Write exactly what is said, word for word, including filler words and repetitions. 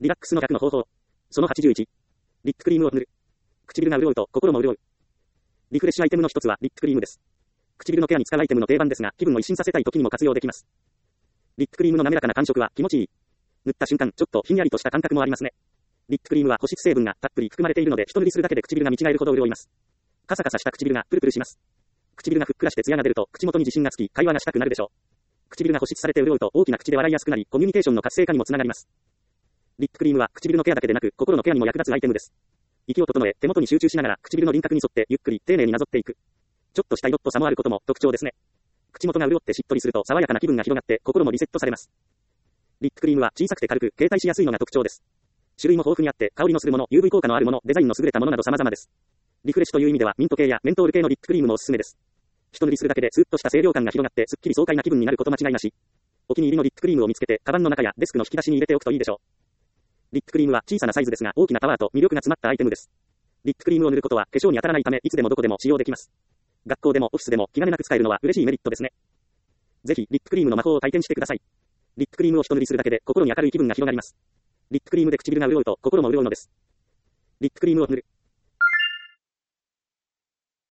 リラックスの逆の方法。そのはちじゅういち。リップクリームを塗る。唇が潤うと心も潤う。リフレッシュアイテムの一つはリップクリームです。唇のケアに使うアイテムの定番ですが、気分を一新させたい時にも活用できます。リップクリームの滑らかな感触は気持ちいい。塗った瞬間、ちょっとひんやりとした感覚もありますね。リップクリームは保湿成分がたっぷり含まれているので、一塗りするだけで唇が見違えるほど潤います。カサカサした唇がプルプルします。唇がふっくらして艶が出ると、口元に自信がつき、会話がしたくなるでしょう。唇が保湿されて潤うと、大きな口で笑いやすくなり、コミュニケーションの活性化にもつながります。リップクリームは唇のケアだけでなく、心のケアにも役立つアイテムです。息を整え、手元に集中しながら、唇の輪郭に沿って、ゆっくり、丁寧になぞっていく。ちょっとした色っぽさもあることも特徴ですね。口元が潤ってしっとりすると、爽やかな気分が広がって、心もリセットされます。リップクリームは小さくて軽く、携帯しやすいのが特徴です。種類も豊富にあって、香りのするもの、ユーブイ 効果のあるもの、デザインの優れたものなど様々です。リフレッシュという意味では、ミント系やメントール系のリップクリームもおすすめです。一塗りするだけで、スーッとした清涼感が広がって、すっきり爽快な気分になること間違いなし。お気に入りのリップクリームを見つけて、カバンの中やデスクの引き出しに入れておくといいでしょう。リップクリームは小さなサイズですが、大きなパワーと魅力が詰まったアイテムです。リップクリームを塗ることは、化粧に当たらないため、いつでもどこでも使用できます。学校でもオフィスでも気兼ねなく使えるのは嬉しいメリットですね。ぜひ、リップクリームの魔法を体験してください。リップクリームを一塗りするだけで、心に明るい気分が広がります。リップクリームで唇が潤うと、心も潤うのです。リップクリームを塗る。